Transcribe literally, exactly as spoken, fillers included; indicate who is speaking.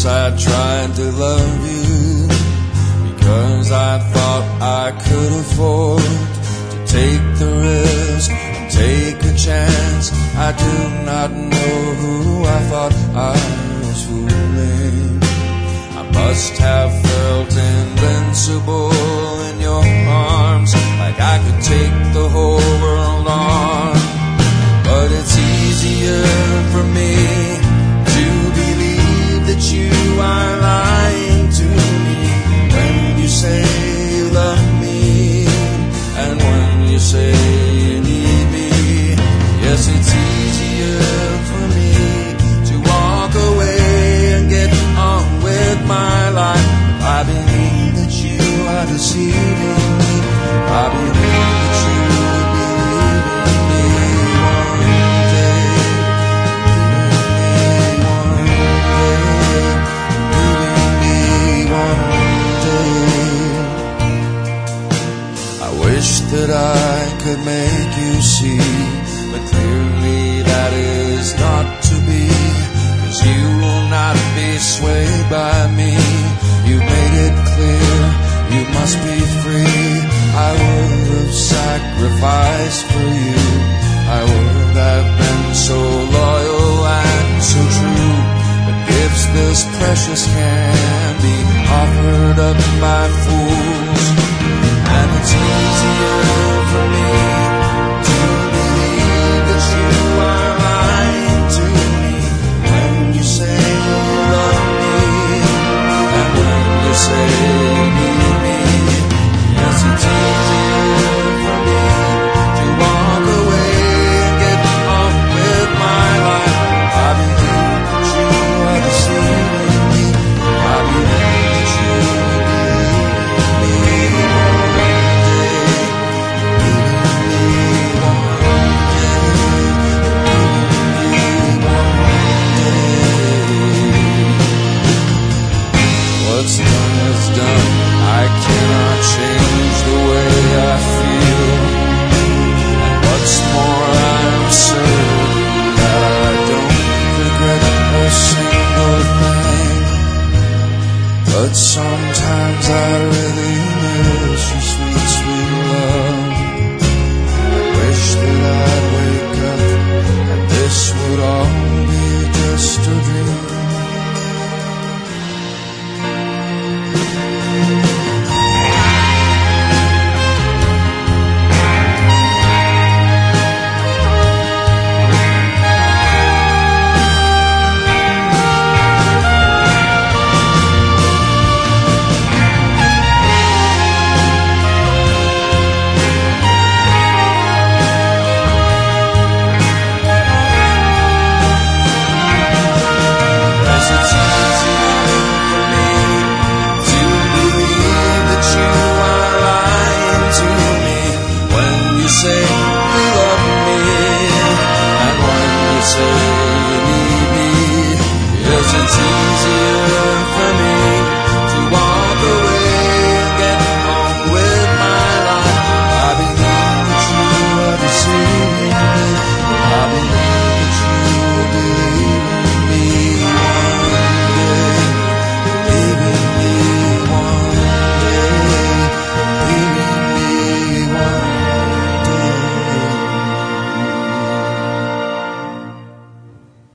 Speaker 1: years I tried to love you, because I thought I could afford to take the risk and take a chance. I do not know who I thought I was fooling. I must have felt invincible in your arms, like I could take the whole world on. But it's easier for me to believe that you are lying to me when you say you love me and when you say you need me. Yes, it's easier for me to walk away and get on with my life. I believe that you are deceiving me. I believe that you would believe in me one day, believe in me one day. I wish that I could make you see, but clearly that is not to be, 'cause you will not be swayed by me. You made it clear you must be free. I would have sacrificed for you. I would have been so loyal and so true. But gifts this precious can be offered up by fools. And it's easier for me to believe that you are lying to me when you say you love me and when you say you need me. Yes, it's easier for me to walk away and get on with my life. I believe that you are deceiving me. I believe that you believe in me one day. Believe in me one day. Believe in me one day. What's done is done. I cannot change the way I feel. And what's more, I'm certain that I don't regret a single thing. But sometimes I really miss your sweet, sweet love. I wish that I'd wake up and this would all be just a dream. Say you love me, and when you say